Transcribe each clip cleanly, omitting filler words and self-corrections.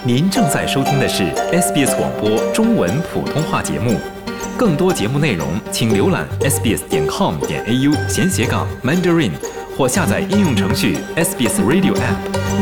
您正在收听的是 SBS 广播中文普通话节目。更多节目内容，请浏览 sbs.com.au/Mandarin 或下载应用程序 SBS Radio App。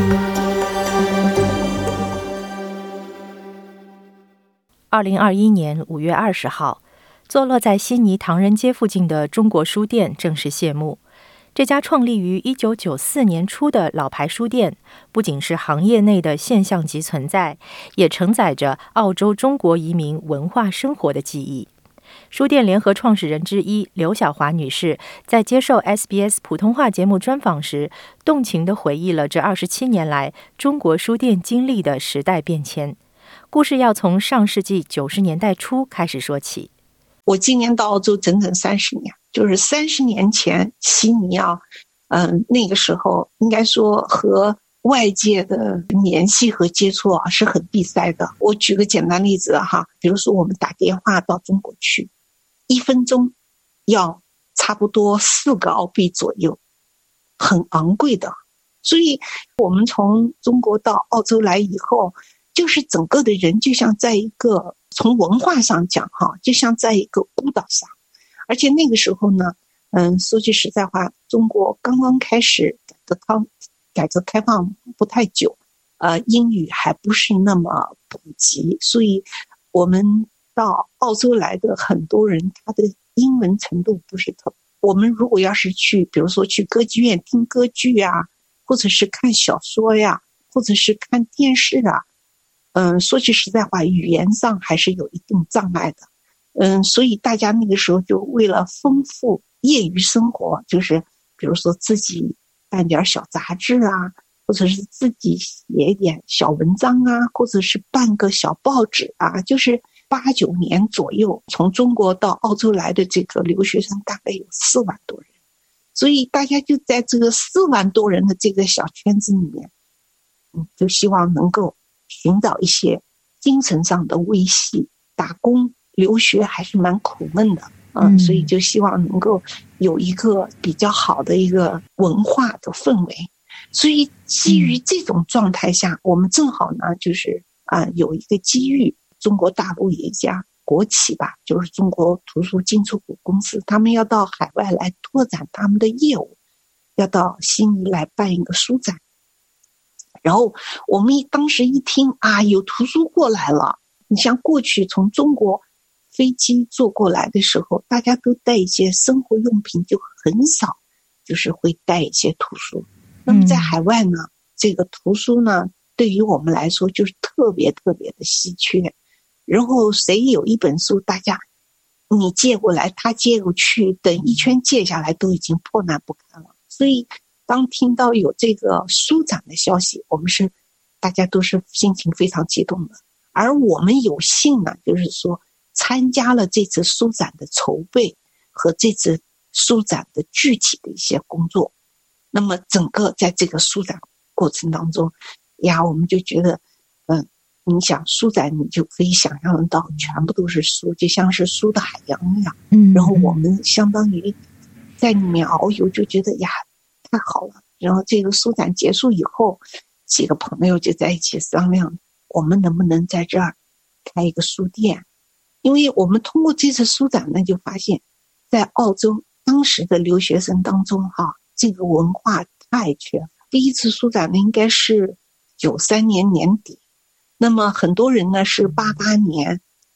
2021年5月20号，坐落在悉尼唐人街附近的中国书店正式谢幕。这家创立于1994年初的老牌书店，不仅是行业内的现象级存在，也承载着澳洲中国移民文化生活的记忆。书店联合创始人之一刘晓华女士在接受 SBS 普通话节目专访时，动情地回忆了这27年来中国书店经历的时代变迁。故事要从上世纪90年代初开始说起。 我今年到澳洲整整30年，就是30年前悉尼那个时候应该说和外界的联系和接触是很闭塞的。我举个简单例子比如说我们打电话到中国去，1分钟要差不多4个澳币左右，很昂贵的。所以我们从中国到澳洲来以后，就是整个的人就像在一个，从文化上讲就像在一个孤岛上。而且那个时候呢，说句实在话，中国刚刚开始改革开放不太久，英语还不是那么普及，所以我们到澳洲来的很多人，他的英文程度不是特。我们如果要是去，比如说去歌剧院听歌剧或者是看小说或者是看电视说句实在话，语言上还是有一定障碍的。所以大家那个时候就为了丰富业余生活，就是比如说自己办点小杂志或者是自己写一点小文章或者是办个小报纸就是89年左右从中国到澳洲来的这个留学生大概有4万多人，所以大家就在这个4万多人的这个小圈子里面，就希望能够寻找一些精神上的维系。打工留学还是蛮苦闷的所以就希望能够有一个比较好的一个文化的氛围。所以基于这种状态下，我们正好呢就是有一个机遇，中国大陆有一家国企就是中国图书进出口公司，他们要到海外来拓展他们的业务，要到悉尼来办一个书展。然后我们当时一听有图书过来了，你像过去从中国飞机坐过来的时候，大家都带一些生活用品，就很少就是会带一些图书。那么在海外呢，这个图书呢对于我们来说就是特别特别的稀缺。然后谁有一本书，大家你借过来他借过去，等一圈借下来都已经破烂不堪了。所以当听到有这个书展的消息，我们大家都是心情非常激动的。而我们有幸呢，就是说参加了这次书展的筹备和这次书展的具体的一些工作。那么整个在这个书展过程当中我们就觉得你想书展你就可以想象到全部都是书，就像是书的海洋一样。然后我们相当于在里面遨游，就觉得太好了。然后这个书展结束以后，几个朋友就在一起商量，我们能不能在这儿开一个书店。因为我们通过这次书展呢，就发现在澳洲当时的留学生当中这个文化太缺乏。第一次书展呢应该是93年年底，那么很多人呢是88年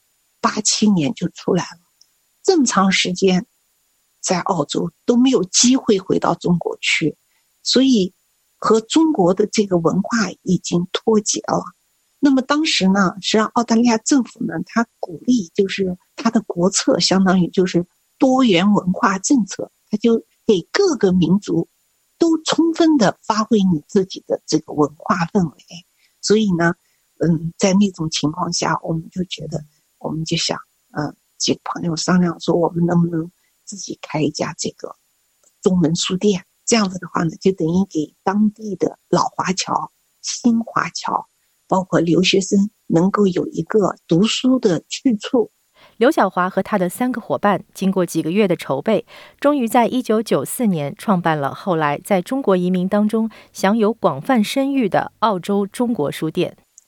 87年就出来了，这么长时间在澳洲都没有机会回到中国去，所以和中国的这个文化已经脱节了。那么当时呢，实际上澳大利亚政府呢，他鼓励就是他的国策相当于就是多元文化政策，他就给各个民族都充分的发挥你自己的这个文化氛围。所以呢在那种情况下，我们就觉得，我们就想几个朋友商量说，我们能不能自己开一家这个中文书店。这样子的话呢，就等于给当地的老华侨、新华侨包括留学生能够有一个读书的去处。 刘晓华和他的3个伙伴经过几个月的筹备，终于在1994年创办了后来在中国移民当中享有广泛声誉的澳洲中国书店。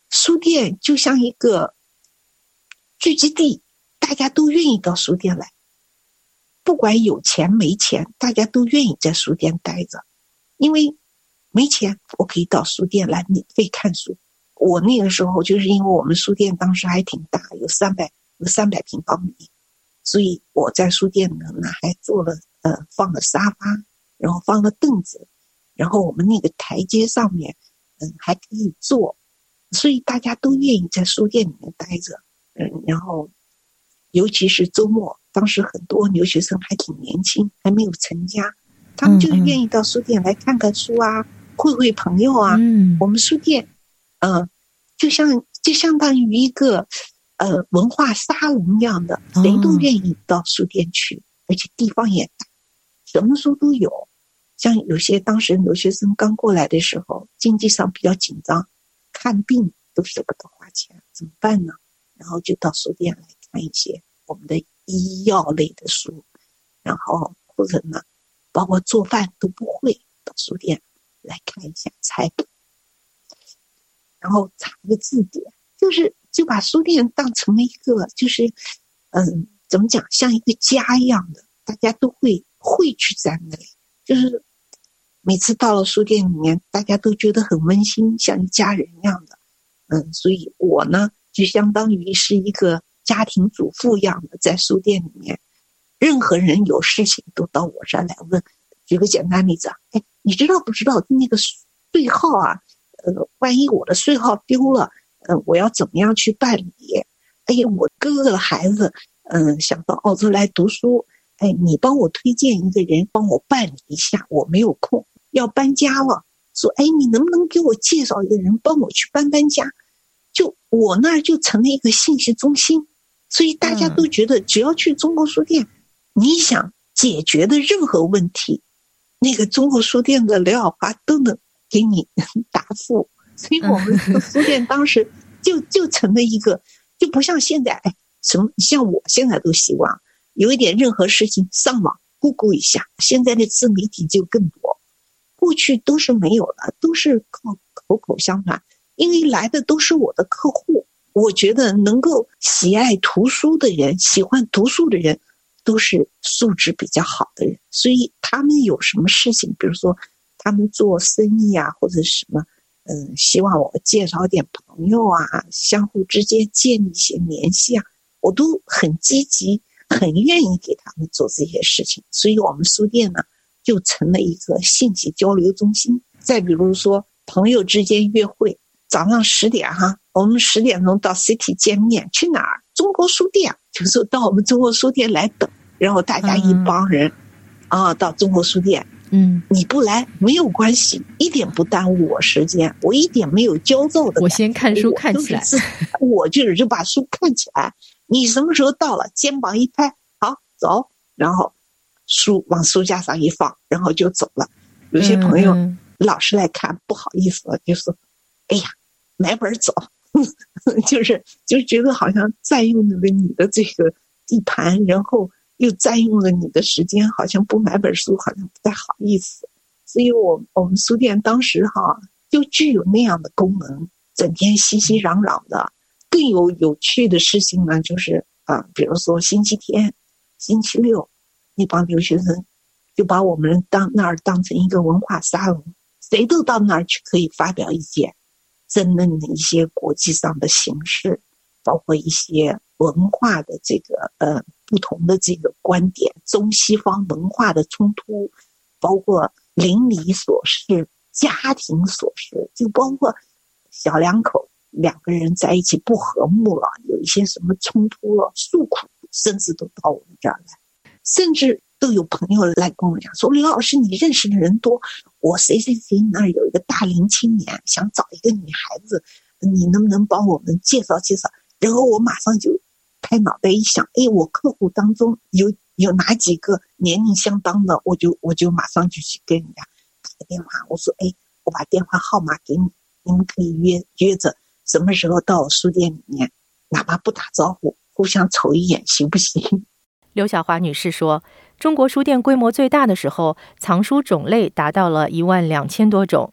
书店就像一个聚集地，大家都愿意到书店来，不管有钱没钱，大家都愿意在书店待着。因为没钱，我可以到书店来免费看书。我那个时候就是因为我们书店当时还挺大，有300平方米，所以我在书店呢还做了放了沙发，然后放了凳子，然后我们那个台阶上面还可以坐，所以大家都愿意在书店里面待着。然后尤其是周末，当时很多留学生还挺年轻，还没有成家，他们就愿意到书店来看看书啊，会朋友啊。我们书店就相当于一个文化沙龙一样的，谁都愿意到书店去，而且地方也大，什么书都有。像有些当时留学生刚过来的时候，经济上比较紧张，看病都舍不得花钱，怎么办呢？然后就到书店来看一些我们的医药类的书，然后或者呢，包括做饭都不会，到书店来看一下菜谱，然后查个字典，就把书店当成了一个就是怎么讲，像一个家一样的，大家都会汇聚在那里，就是每次到了书店里面，大家都觉得很温馨，像一家人一样的。所以我呢就相当于是一个家庭主妇一样的，在书店里面，任何人有事情都到我这儿来问。举个简单例子啊，你知道不知道那个税号啊？万一我的税号丢了，我要怎么样去办理？我哥哥的孩子，想到澳洲来读书，你帮我推荐一个人帮我办理一下，我没有空，要搬家了，说你能不能给我介绍一个人帮我去搬家？就我那儿就成了一个信息中心，所以大家都觉得只要去中国书店，你想解决的任何问题，那个中国书店的刘晓华都能给你答复。所以我们书店当时就成了一个，就不像现在像我现在都习惯有一点任何事情上网 Google 一下，现在的自媒体就更多，过去都是没有的，都是靠口口相传，因为来的都是我的客户。我觉得能够喜爱图书的人，喜欢读书的人，都是素质比较好的人，所以他们有什么事情，比如说他们做生意啊，或者什么希望我介绍点朋友啊，相互之间建立一些联系啊，我都很积极，很愿意给他们做这些事情。所以我们书店呢就成了一个信息交流中心。再比如说朋友之间约会，早上10点我们10点钟到 City 见面，去哪儿？中国书店，就是到我们中国书店来等，然后大家一帮人到中国书店。你不来没有关系，一点不耽误我时间，我一点没有焦躁的感觉。 我先看书看起来， 我就把书看起来。你什么时候到了，肩膀一拍，好走，然后书往书架上一放，然后就走了。有些朋友老是来看，不好意思了，就说买本走，就是觉得好像占用了你的这个地盘，然后又占用了你的时间，好像不买本书好像不太好意思。所以我们书店当时就具有那样的功能，整天熙熙攘攘的。更有趣的事情呢，就是比如说星期天星期六，那帮留学生就把我们那儿当成一个文化沙龙，谁都到那儿去可以发表意见，争论一些国际上的形势，包括一些文化的这个不同的这个观点，中西方文化的冲突，包括邻里琐事、家庭琐事，就包括小两口2个人在一起不和睦了，有一些什么冲突了，诉苦，甚至都到我们这儿来，甚至都有朋友来跟我讲说，刘老师你认识的人多，我谁谁谁那儿有一个大龄青年想找一个女孩子，你能不能帮我们介绍介绍？然后我马上就拍脑袋一想，我客户当中有哪几个年龄相当的，我就马上就去跟人家打个电话，我说我把电话号码给你，你们可以约着什么时候到我书店里面，哪怕不打招呼，互相瞅一眼行不行？ 刘晓华女士说，中国书店规模最大的时候，藏书种类达到了12000多种。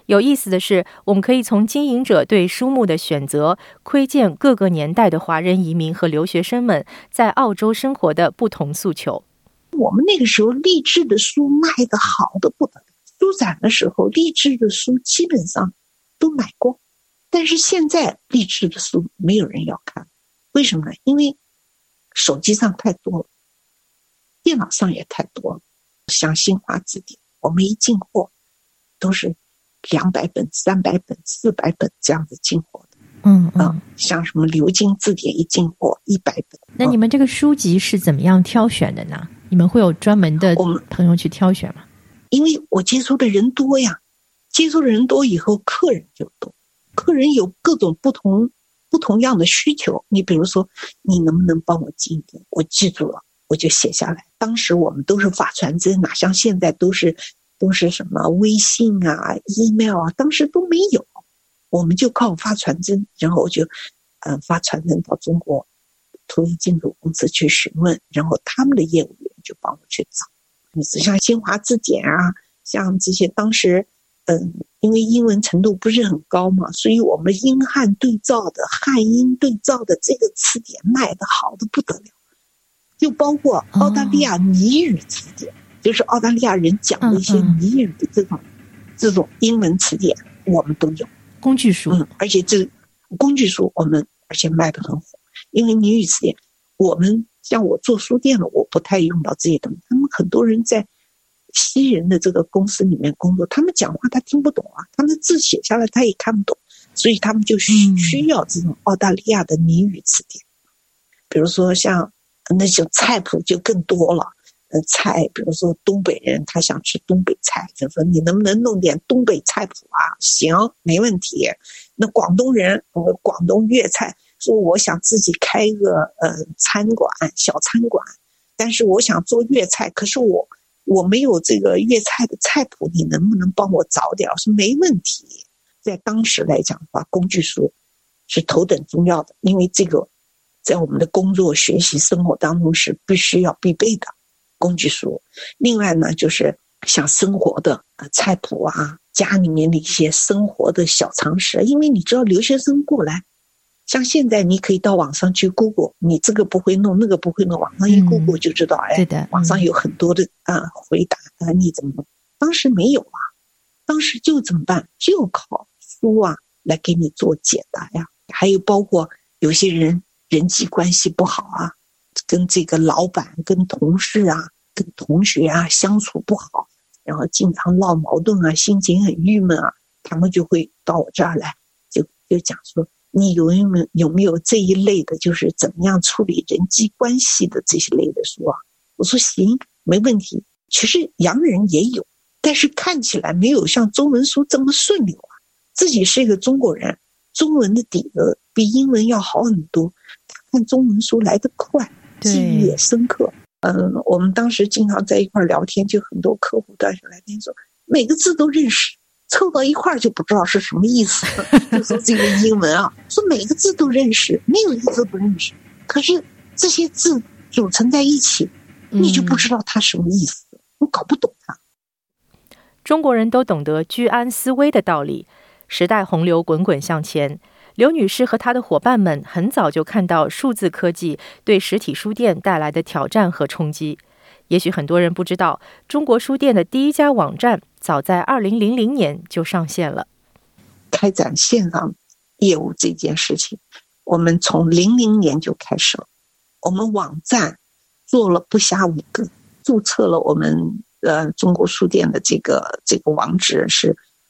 有意思的是，我们可以从经营者对书目的选择，窥见各个年代的华人移民和留学生们在澳洲生活的不同诉求。 我们那个时候励志的书卖得好的不得了，书展的时候励志的书基本上都买光，但是现在励志的书没有人要看，为什么呢？因为手机上太多了，电脑上也太多了。像新华字典，我们一进货都是200本、300本、400本这样子进货的。像什么牛津字典一进货100本。 那你们这个书籍是怎么样挑选的呢？你们会有专门的朋友去挑选吗？ 因为我接触的人多呀，接触的人多以后，客人就多，客人有各种不同样的需求。你比如说，你能不能帮我记一点？我记住了，我就写下来。当时我们都是发传真，哪像现在都是什么微信啊、email 啊，当时都没有，我们就靠发传真，然后我就发传真到中国图书进口公司去询问，然后他们的业务员就帮我去找。像新华字典啊，像这些当时因为英文程度不是很高嘛，所以我们英汉对照的、汉英对照的这个词典卖得好的不得了。就包括澳大利亚谜语词典，就是澳大利亚人讲的一些谜语的这种英文词典，我们都有工具书。 而且这工具书我们而且卖得很火，因为谜语词典，我们像我做书店的，我不太用到这些东西。他们很多人在西人的这个公司里面工作，他们讲话他听不懂啊，他们字写下来他也看不懂，所以他们就需要这种澳大利亚的谜语词典。比如说像那种菜谱就更多了，菜，比如说东北人他想吃东北菜，就说你能不能弄点东北菜谱啊？行，没问题。那广东人，广东粤菜，说我想自己开一个餐馆，小餐馆，但是我想做粤菜，可是我没有这个粤菜的菜谱，你能不能帮我找点？我说没问题。在当时来讲的话，工具书是头等重要的，因为这个在我们的工作、学习、生活当中是必须要必备的工具书。另外呢，就是像生活的菜谱啊，家里面的一些生活的小常识，因为你知道留学生过来，像现在你可以到网上去 Google， 你这个不会弄，那个不会弄，网上一 Google 就知道， 对的， 网上有很多的回答你怎么弄？当时没有啊，当时就怎么办？就靠书啊来给你做解答呀。还有包括有些人人际关系不好啊，跟这个老板、跟同事啊、跟同学啊相处不好，然后经常闹矛盾啊，心情很郁闷啊，他们就会到我这儿来，就讲说你有没有这一类的，就是怎么样处理人际关系的这些类的书啊？我说行，没问题。其实洋人也有，但是看起来没有像中文书这么顺溜啊。自己是一个中国人，中文的底子比英文要好很多，他看中文书来得快，记忆也深刻。我们当时经常在一块聊天，就很多客户在聊天说每个字都认识，凑到一块儿就不知道是什么意思。就说这个英文啊，说每个字都认识，没有一个字不认识，可是这些字组成在一起，你就不知道它什么意思，我搞不懂它。 中国人都懂得居安思危的道理，时代洪流滚滚向前。刘女士和她的伙伴们很早就看到数字科技对实体书店带来的挑战和冲击。也许很多人不知道，中国书店的第一家网站早在2000年就上线了。 开展线上业务这件事情，我们从00年就开始了。我们网站做了不下5个，注册了我们中国书店的这个网址是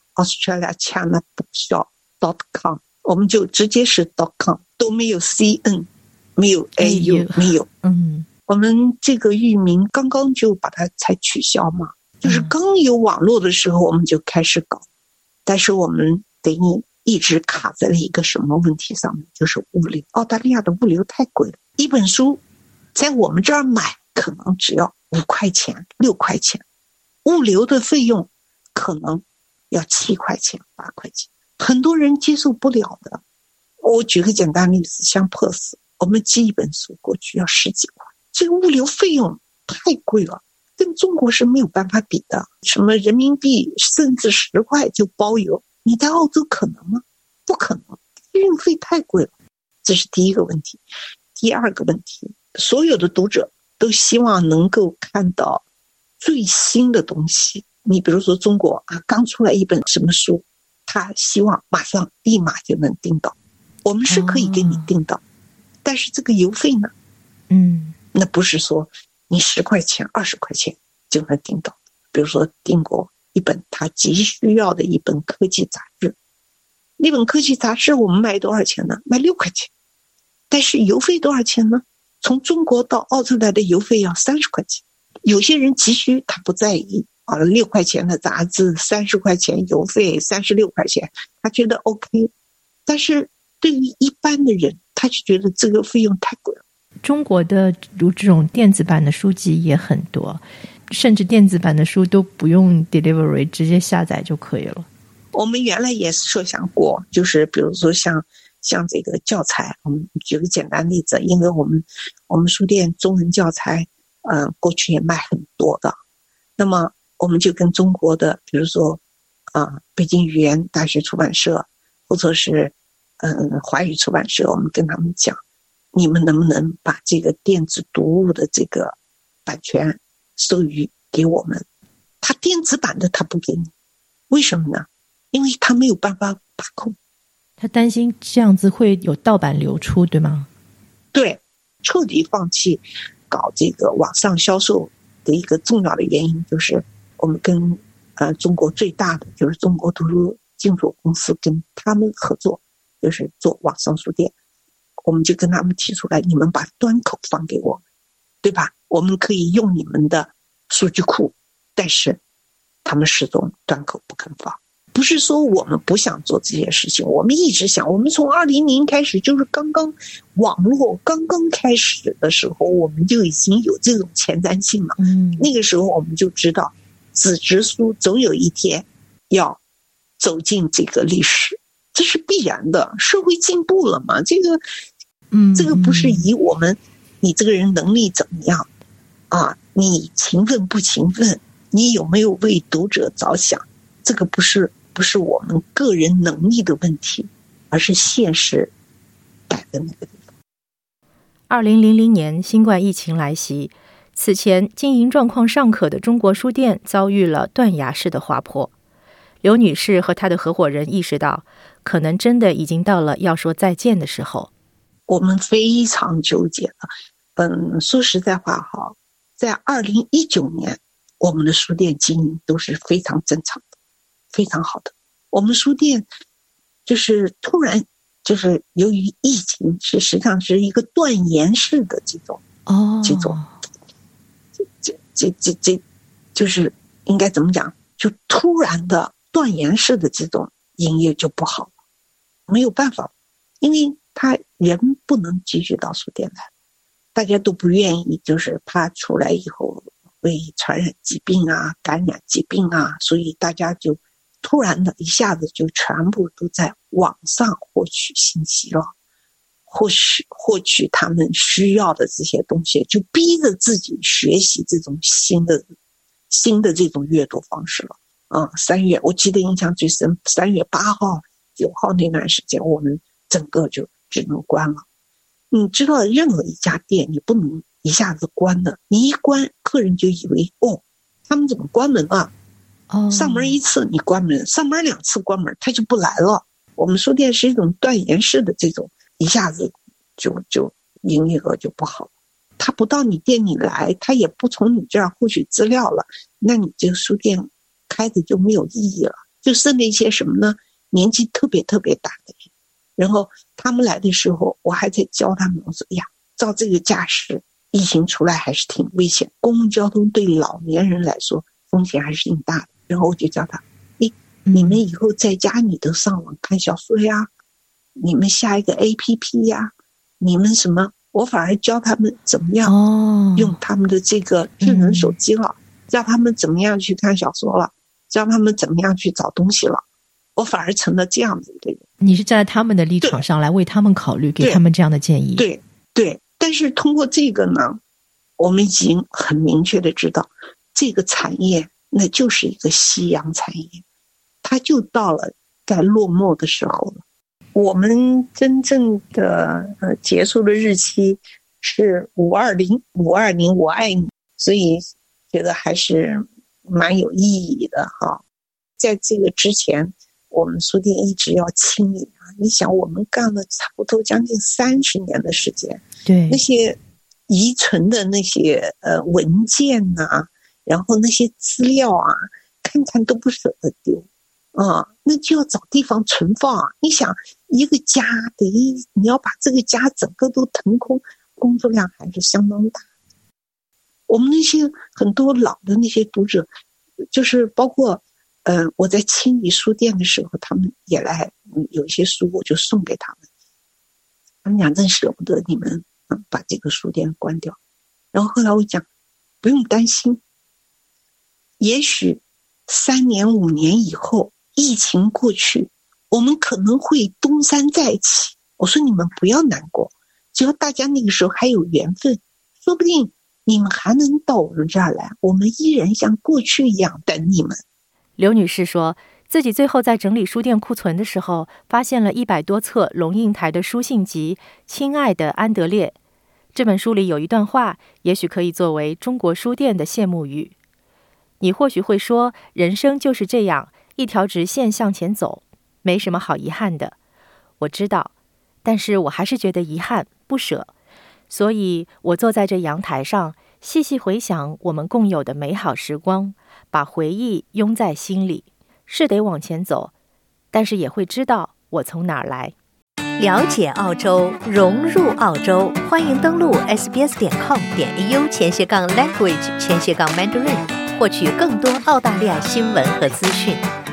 australiachinabookshop.com， 我们就直接是 .com， 都没有 cn， 没有 au， 没有。我们这个域名刚刚就把它才取消嘛，就是刚有网络的时候我们就开始搞，但是我们等于一直卡在了一个什么问题上面，就是物流。澳大利亚的物流太贵了，一本书在我们这儿买可能只要5块钱、6块钱，物流的费用可能要7块钱、8块钱，很多人接受不了的。我举个简单例子，像 Perth， 我们寄一本书过去要10几块，这个物流费用太贵了。 跟中国是没有办法比的。什么人民币甚至10块就包邮，你在澳洲可能吗？不可能，运费太贵了。这是第一个问题。第二个问题，所有的读者都希望能够看到最新的东西。你比如说中国刚出来一本什么书，他希望马上立马就能订到。我们是可以给你订到，但是这个邮费呢？那不是说你10块钱、20块钱就能订到。比如说订过一本他急需要的一本科技杂志，那本科技杂志我们卖多少钱呢？卖6块钱，但是邮费多少钱呢？从中国到澳洲来的邮费要30块钱。有些人急需他不在意6块钱的杂志，30块钱邮费，36块钱，他觉得 OK。但是对于一般的人，他就觉得这个费用太贵了。 中国的这种电子版的书籍也很多，甚至电子版的书都不用 delivery， 直接下载就可以了。 我们原来也设想过，就是比如说像这个教材，我们举个简单例子，因为我们书店中文教材过去也卖很多的，那么我们就跟中国的比如说北京语言大学出版社或者是华语出版社，我们跟他们讲，你们能不能把这个电子读物的这个版权授予给我们？他电子版的他不给你，为什么呢？因为他没有办法把控， 他担心这样子会有盗版流出，对吗？ 对，彻底放弃搞这个网上销售的一个重要的原因，就是我们跟中国最大的就是中国图书进口公司跟他们合作，就是做网上书店。我们就跟他们提出来，你们把端口放给我们，对吧？我们可以用你们的数据库，但是他们始终端口不肯放。不是说我们不想做这些事情，我们一直想。我们从2000开始，就是网络刚刚开始的时候，我们就已经有这种前瞻性了。那个时候我们就知道，纸质书总有一天要走进这个历史，这是必然的。社会进步了嘛，这个不是以你这个人能力怎么样你勤奋不勤奋，你有没有为读者着想，这个不是我们个人能力的问题，而是现实摆在那个地方。 2000年新冠疫情来袭，此前经营状况尚可的中国书店遭遇了断崖式的滑坡。刘女士和她的合伙人意识到，可能真的已经到了要说再见的时候。 我们非常纠结了。说实在话在2019年，我们的书店经营都是非常正常的，非常好的。我们书店就是突然就是由于疫情，实际上是一个断崖式的这种就是应该怎么讲，就突然的断崖式的这种营业就不好了，没有办法，因为他人不能继续到书店来，大家都不愿意，就是怕出来以后会传染疾病感染疾病所以大家就突然的一下子就全部都在网上获取信息了，获取他们需要的这些东西，就逼着自己学习这种新的这种阅读方式了。3月我记得印象最深，3月8号、9号那段时间，我们整个就只能关了。你知道，任何一家店你不能一下子关的，你一关，客人就以为他们怎么关门了？上门1次你关门，上门2次关门，他就不来了。我们书店是一种断崖式的这种，一下子就营业额就不好了。他不到你店里来，他也不从你这儿获取资料了，那你这个书店开的就没有意义了。就剩那些什么呢？年纪特别特别大的人，然后他们来的时候，我还在教他们，我说照这个架势，疫情出来还是挺危险，公共交通对老年人来说风险还是挺大的。然后我就教他，你们以后在家你都上网看小说呀，你们下一个 APP 呀，你们什么，我反而教他们怎么样用他们的这个智能手机了，教他们怎么样去看小说了，教他们怎么样去找东西了。我反而成了这样的一个人。 你是站在他们的立场上来为他们考虑，给他们这样的建议。 对，但是通过这个呢，我们已经很明确的知道， 这个产业那就是一个夕阳产业，它就到了该落寞的时候了。我们真正的结束的日期是520我爱你，所以觉得还是蛮有意义的哈。在这个之前，我们书店一直要清理啊。你想，我们干了差不多将近30年的时间， 对， 那些遗存的那些文件呐，然后那些资料啊，看看都不舍得丢啊，那就要找地方存放啊。你想，一个家你要把这个家整个都腾空，工作量还是相当大。我们那些很多老的那些读者，就是包括我在清理书店的时候，他们也来，有一些书我就送给他们，他们讲真舍不得你们把这个书店关掉。然后后来我讲不用担心，也许3年5年以后疫情过去，我们可能会东山再起。我说你们不要难过，只要大家那个时候还有缘分，说不定你们还能到我们这儿来，我们依然像过去一样等你们。 刘女士说，自己最后在整理书店库存的时候，发现了100多册龙应台的书信集《亲爱的安德烈》。这本书里有一段话，也许可以作为中国书店的谢幕语。你或许会说，人生就是这样，一条直线向前走，没什么好遗憾的。我知道，但是我还是觉得遗憾，不舍。所以我坐在这阳台上，细细回想我们共有的美好时光，把回忆拥在心里。是得往前走，但是也会知道我从哪儿来。 了解澳洲，融入澳洲，欢迎登录 sbs.com.au/language/mandarin，获取更多澳大利亚新闻和资讯。